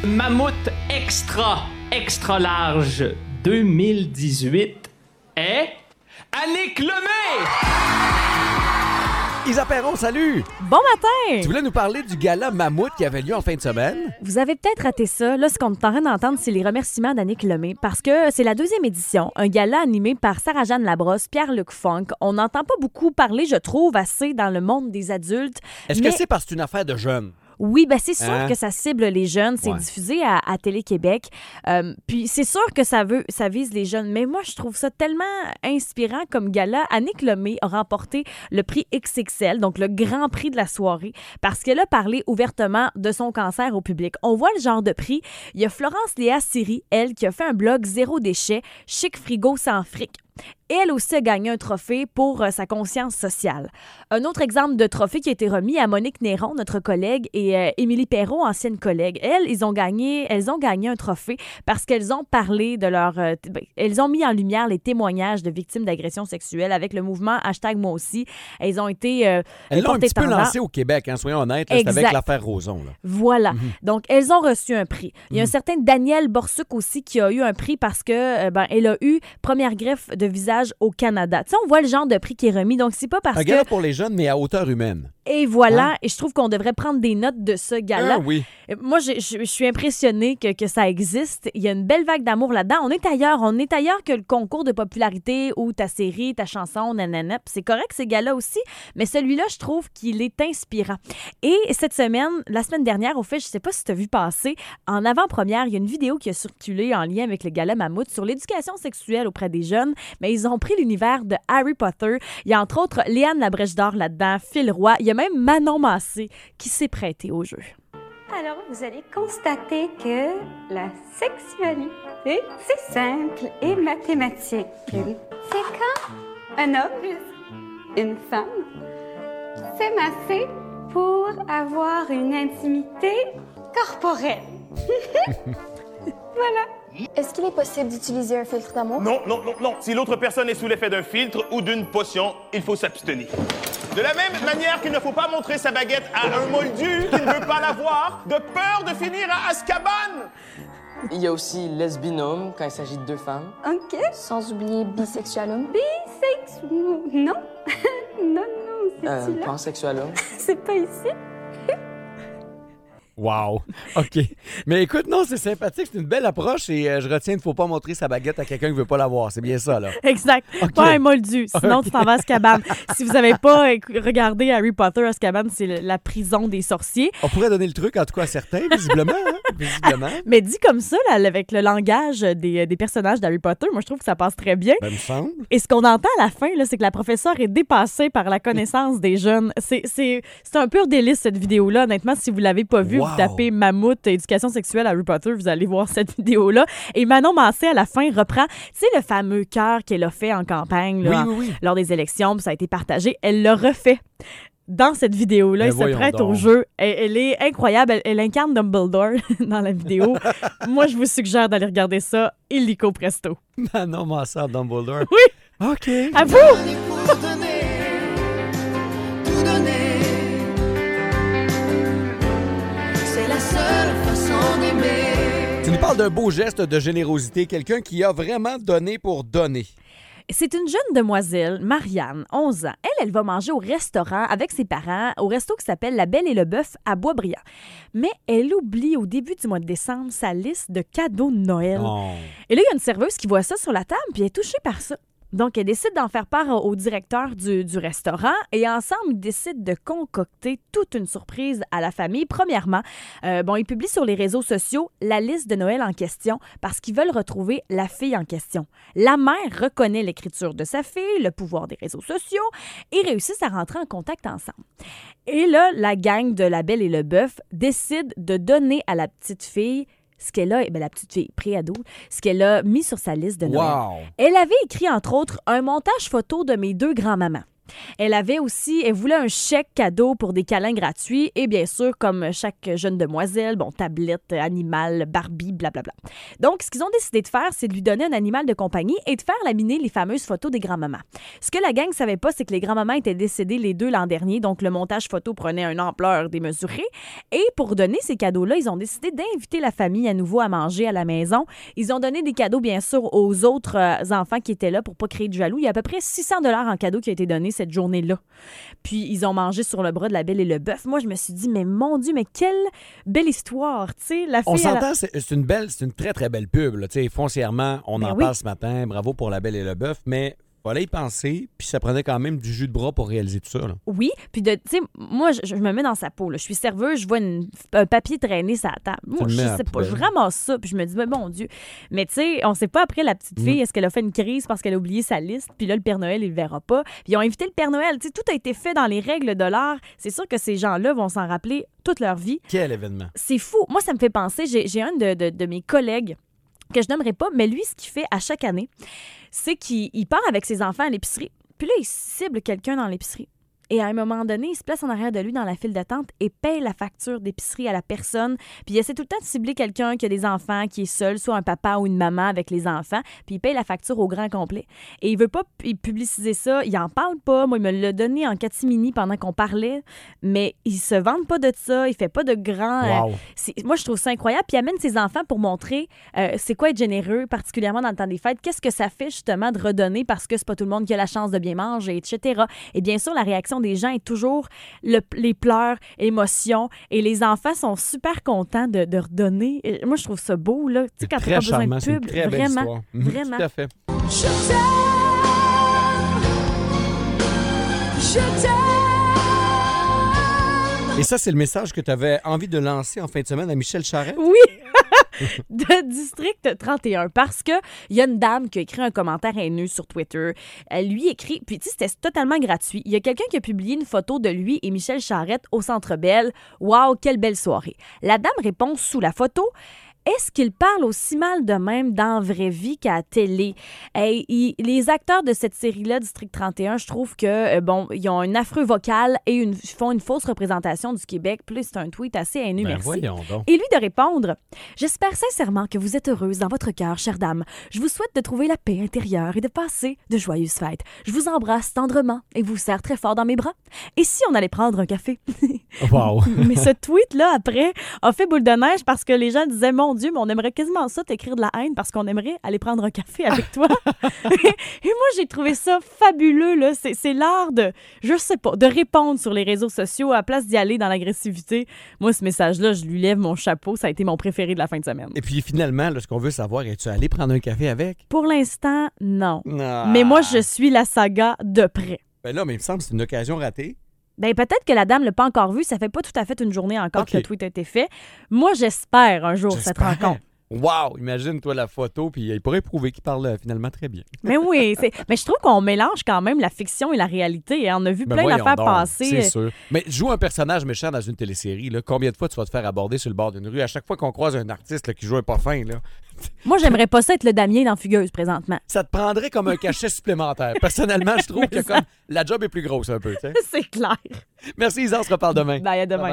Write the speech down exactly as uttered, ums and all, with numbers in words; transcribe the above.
Mammouth extra, extra large deux mille dix-huit est Annick Lemay! Isa Perron, salut! Bon matin! Tu voulais nous parler du gala Mammouth qui avait lieu en fin de semaine? Vous avez peut-être raté ça. Là, ce qu'on est en train d'entendre, c'est les remerciements d'Annick Lemay parce que c'est la deuxième édition, un gala animé par Sarah-Jeanne Labrosse, Pierre-Luc Funk. On n'entend pas beaucoup parler, je trouve, assez dans le monde des adultes. Est-ce mais... que c'est parce que c'est une affaire de jeunes? Oui, ben c'est sûr hein? que ça cible les jeunes. C'est ouais. diffusé à, à Télé-Québec. Euh, puis c'est sûr que ça veut, ça vise les jeunes. Mais moi, je trouve ça tellement inspirant comme gala. Annick Lemay a remporté le prix X X L, donc le grand prix de la soirée, parce qu'elle a parlé ouvertement de son cancer au public. On voit le genre de prix. Il y a Florence Léa Siri, elle, qui a fait un blog Zéro déchet, chic frigo sans fric. Elle aussi a gagné un trophée pour euh, sa conscience sociale. Un autre exemple de trophée qui a été remis à Monique Néron, notre collègue, et euh, Émilie Perrault, ancienne collègue. Elles, ils ont gagné, elles ont gagné un trophée parce qu'elles ont parlé de leur... Euh, t- ben, elles ont mis en lumière les témoignages de victimes d'agressions sexuelles avec le mouvement hashtag moi aussi. Elles ont été euh, Elles l'ont un petit peu tendant. lancé au Québec, hein, soyons honnêtes, là, c'est avec l'affaire Roson. Là. Voilà. Mm-hmm. Donc, elles ont reçu un prix. Il y a mm-hmm. un certain Daniel Borsuc aussi qui a eu un prix parce que euh, ben, elle a eu première greffe de visage au Canada. Tu sais, on voit le genre de prix qui est remis, donc c'est pas parce un que... Un gala pour les jeunes, mais à hauteur humaine. Et voilà, hein? Et je trouve qu'on devrait prendre des notes de ce gala. Ah, oui. Moi, je, je, je suis impressionnée que, que ça existe. Il y a une belle vague d'amour là-dedans. On est ailleurs. On est ailleurs que le concours de popularité ou ta série, ta chanson, nanana. Puis c'est correct, ces gars-là aussi, mais celui-là, je trouve qu'il est inspirant. Et cette semaine, la semaine dernière, au fait, je sais pas si tu as vu passer, en avant-première, il y a une vidéo qui a circulé en lien avec le gala Mammouth sur l'éducation sexuelle auprès des jeunes, mais ils ont pris l'univers de Harry Potter. Il y a entre autres Léane Labrèche d'Or là-dedans, Phil Roy. Il y a même Manon Massé qui s'est prêtée au jeu. Alors, vous allez constater que la sexualité, c'est simple et mathématique. C'est quand un homme plus une femme s'est massé pour avoir une intimité corporelle. Voilà. Est-ce qu'il est possible d'utiliser un filtre d'amour? Non, non, non, non. Si l'autre personne est sous l'effet d'un filtre ou d'une potion, il faut s'abstenir. De la même manière qu'il ne faut pas montrer sa baguette à un moldu qui ne veut pas la voir, de peur de finir à Azkaban. Il y a aussi lesbinome quand il s'agit de deux femmes. OK. Sans oublier bisexualum. Bisex... Non. non, non, c'est Euh, celui-là. pansexualum. C'est pas ici. Wow! OK. Mais écoute, non, c'est sympathique, c'est une belle approche et euh, je retiens qu'il ne faut pas montrer sa baguette à quelqu'un qui ne veut pas l'avoir. C'est bien ça, là. Exact. Okay. Pas un moldu, sinon okay. tu t'en vas à Azkaban. Si vous n'avez pas regardé Harry Potter, Azkaban, c'est la prison des sorciers. On pourrait donner le truc, en tout cas à certains, visiblement. Hein? visiblement. Mais dit comme ça, là, avec le langage des, des personnages d'Harry Potter, moi, je trouve que ça passe très bien. Ben, me semble. Et ce qu'on entend à la fin, là, c'est que la professeure est dépassée par la connaissance des jeunes. C'est, c'est, c'est un pur délice, cette vidéo-là. Honnêtement, si vous ne l'avez pas vue, wow. vous tapez Mammouth éducation sexuelle Harry Potter, vous allez voir cette vidéo-là. Et Manon Massé, à la fin, reprend, tu sais, le fameux cœur qu'elle a fait en campagne là, oui, oui, oui. lors des élections, puis ça a été partagé. Elle l'a refait. Dans cette vidéo-là, elle se prête donc. au jeu. Elle, elle est incroyable. Elle, elle incarne Dumbledore dans la vidéo. Moi, je vous suggère d'aller regarder ça illico presto. Manon Massé à Dumbledore. Oui. OK. À vous! Pour donner, tout donner. C'est la seule façon d'aimer. Tu nous parles d'un beau geste de générosité, quelqu'un qui a vraiment donné pour donner. C'est une jeune demoiselle, Marianne, onze ans. Elle, elle va manger au restaurant avec ses parents, au resto qui s'appelle La Belle et le Bœuf à Boisbriand. Mais elle oublie au début du mois de décembre sa liste de cadeaux de Noël. Oh. Et là, il y a une serveuse qui voit ça sur la table, puis elle est touchée par ça. Donc, elle décide d'en faire part au directeur du, du restaurant et ensemble, ils décident de concocter toute une surprise à la famille. Premièrement, euh, bon, ils publient sur les réseaux sociaux la liste de Noël en question parce qu'ils veulent retrouver la fille en question. La mère reconnaît l'écriture de sa fille, le pouvoir des réseaux sociaux et réussissent à rentrer en contact ensemble. Et là, la gang de La Belle et le Bœuf décide de donner à la petite fille ce qu'elle a, ben la petite fille pré-ado, ce qu'elle a mis sur sa liste de Noël. Wow. Elle avait écrit, entre autres, un montage photo de mes deux grands-mamans. Elle avait aussi, elle voulait un chèque cadeau pour des câlins gratuits et bien sûr, comme chaque jeune demoiselle, bon, tablette, animal, Barbie, blablabla. Donc, ce qu'ils ont décidé de faire, c'est de lui donner un animal de compagnie et de faire laminer les fameuses photos des grands-mamans. Ce que la gang ne savait pas, c'est que les grands-mamans étaient décédées les deux l'an dernier, donc le montage photo prenait une ampleur démesurée. Et pour donner ces cadeaux-là, ils ont décidé d'inviter la famille à nouveau à manger à la maison. Ils ont donné des cadeaux, bien sûr, aux autres euh, enfants qui étaient là pour pas créer de jaloux. Il y a à peu près six cents dollars en cadeaux qui a été donné cette journée-là. Puis, ils ont mangé sur le bras de la Belle et le Bœuf. Moi, je me suis dit, mais mon Dieu, mais quelle belle histoire, tu sais. La fille, On s'entend, elle a... c'est, c'est une belle, c'est une très, très belle pub. Là. Tu sais, foncièrement, on Ben en oui. parle ce matin. Bravo pour la Belle et le Bœuf, mais fallait y penser, puis ça prenait quand même du jus de bras pour réaliser tout ça. Là. Oui, puis de, tu sais, moi, je, je me mets dans sa peau. Là. Je suis serveuse, je vois une, un papier traîner sur la table. Moi, le je mets à sais la pas, je poubelle. ramasse ça, puis je me dis, mais mon Dieu. Mais tu sais, on sait pas après la petite fille, Mm. est-ce qu'elle a fait une crise parce qu'elle a oublié sa liste, puis là, le Père Noël, il le verra pas. Puis ils ont invité le Père Noël. Tu sais, tout a été fait dans les règles de l'art. C'est sûr que ces gens-là vont s'en rappeler toute leur vie. Quel événement. C'est fou. Moi, ça me fait penser, j'ai, j'ai un de, de, de mes collègues que je nommerai pas, mais lui, ce qu'il fait à chaque année, c'est qu'il il part avec ses enfants à l'épicerie. Puis là, il cible quelqu'un dans l'épicerie. Et à un moment donné, il se place en arrière de lui dans la file d'attente et paye la facture d'épicerie à la personne. Puis il essaie tout le temps de cibler quelqu'un qui a des enfants, qui est seul, soit un papa ou une maman avec les enfants. Puis il paye la facture au grand complet. Et il veut pas pu- publiciser ça. Il en parle pas. Moi, il me l'a donné en catimini pendant qu'on parlait. Mais il se vante pas de ça. Il fait pas de grand... euh, Wow. c'est- moi, je trouve ça incroyable. Puis il amène ses enfants pour montrer euh, c'est quoi être généreux, particulièrement dans le temps des fêtes. Qu'est-ce que ça fait, justement, de redonner parce que c'est pas tout le monde qui a la chance de bien manger, et cetera. Et bien sûr, la réaction des gens est toujours le- les pleurs, émotions. Et les enfants sont super contents de, de redonner. Et moi, je trouve ça beau, là. Tu sais, C'est quand très t'as pas besoin charmant, de c'est une pub, très belle vraiment, histoire. Mhm, vraiment. Tout à fait. Je t'aime, je t'aime. Et ça, c'est le message que tu avais envie de lancer en fin de semaine à Michel Charette? Oui! De District trente et un, parce que il y a une dame qui a écrit un commentaire haineux sur Twitter. Elle lui écrit, puis tu sais, c'était totalement gratuit. Il y a quelqu'un qui a publié une photo de lui et Michel Charette au Centre Bell. Waouh, quelle belle soirée. La dame répond sous la photo: est-ce qu'il parle aussi mal de même dans la vraie vie qu'à la télé? Et, il- les acteurs de cette série-là, District trente et un, je trouve que, euh, bon, ils ont un affreux vocal et une, font une fausse représentation du Québec. Puis là, c'est un tweet assez haineux, Ben merci. voyons donc. Et lui de répondre: j'espère sincèrement que vous êtes heureuse dans votre cœur, chère dame. Je vous souhaite de trouver la paix intérieure et de passer de joyeuses fêtes. Je vous embrasse tendrement et vous serre très fort dans mes bras. Et si on allait prendre un café? Wow. Mais ce tweet-là, après, a fait boule de neige parce que les gens disaient: mon Dieu, mais on aimerait quasiment ça, t'écrire de la haine parce qu'on aimerait aller prendre un café avec toi. Et moi, j'ai trouvé ça fabuleux, là. C'est, c'est l'art de, je sais pas, de répondre sur les réseaux sociaux à la place d'y aller dans l'agressivité. Moi, ce message-là, je lui lève mon chapeau. Ça a été mon préféré de la fin de semaine. Et puis finalement, là, ce qu'on veut savoir, es-tu allé prendre un café avec? Pour l'instant, non. Ah. Mais moi, je suis la saga de près. Ben là, mais il me semble que c'est une occasion ratée. Ben peut-être que la dame l'a pas encore vu. Ça fait pas tout à fait une journée encore OK. que le tweet a été fait. Moi, j'espère un jour cette J'espère. rencontre. Wow! Imagine, toi, la photo, puis il pourrait prouver qu'il parle euh, finalement très bien. Mais oui, c'est... mais je trouve qu'on mélange quand même la fiction et la réalité. Hein. On a vu Ben plein voyons d'affaires donc, passer. C'est sûr. Mais joue un personnage méchant dans une télésérie, là. Combien de fois tu vas te faire aborder sur le bord d'une rue? À chaque fois qu'on croise un artiste là, qui joue un pas fin, là, Moi, j'aimerais pas ça être le Damien dans Fugueuse présentement. ça te prendrait comme un cachet supplémentaire. Personnellement, je trouve que comme la job est plus grosse un peu. tu sais. C'est clair. Merci, Isa, on se reparle demain. Bye, à demain.